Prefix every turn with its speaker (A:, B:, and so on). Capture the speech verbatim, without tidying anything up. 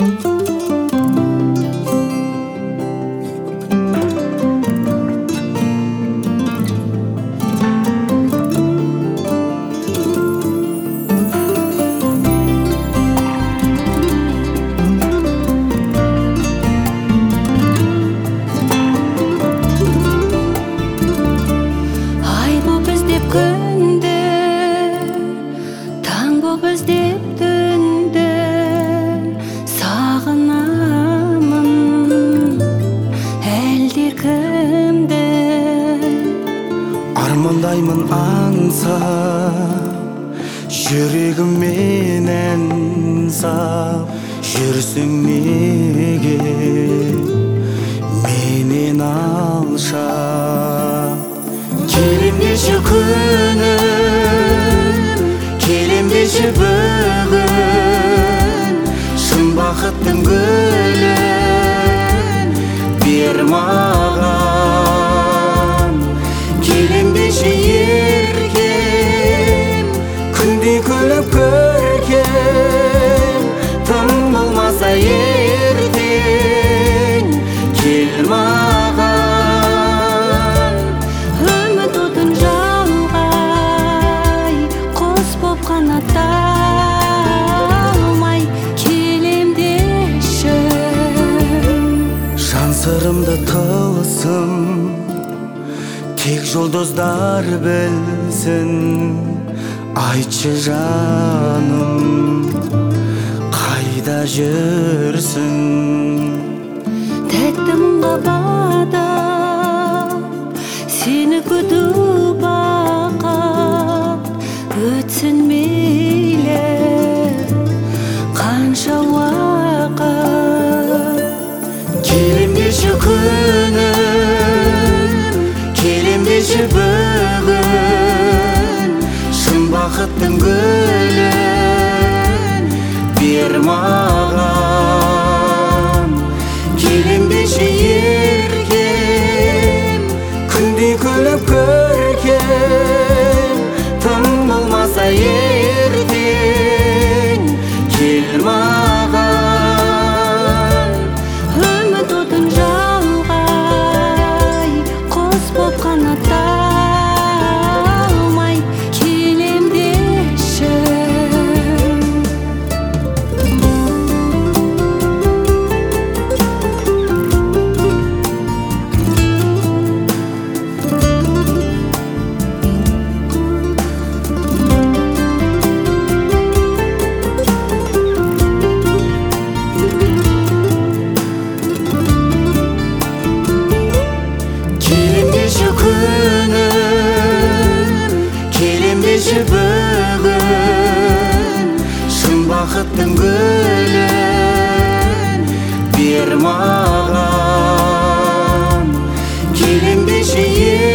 A: Армандаймын аңсап, жүрегім менен сап, жүрсің неге менен алшап. Келем деші күнім, келем деші бүгін, шын бақыттың гүлін бер маған. Келем деші еркем, күндей күліп көркем, тым болмаса ертең кел маған.
B: Үміт отын жалғай, құс боп қанатталмай, келем деші.
A: Жан сырымды тылсым тек жұлдыздар білсін. Айтшы жаным, қайда жүрсің?
B: Тәтті мұңға бадап, сені күтіп бақап, өтсін мейлі қанша уақыт.
A: Келем деші күнім, келем деші бүгін, шын бақыттың гүлін бер маған. Келем деші еркем, күндей күліп көркем, тым болмаса ертең кел маған.
B: Үміт отын жалғай, құс боп қанатталмай, келем деші.
A: Күнім, келем деші бүгін, шын бақыттың гүлін бер маған. Келем деші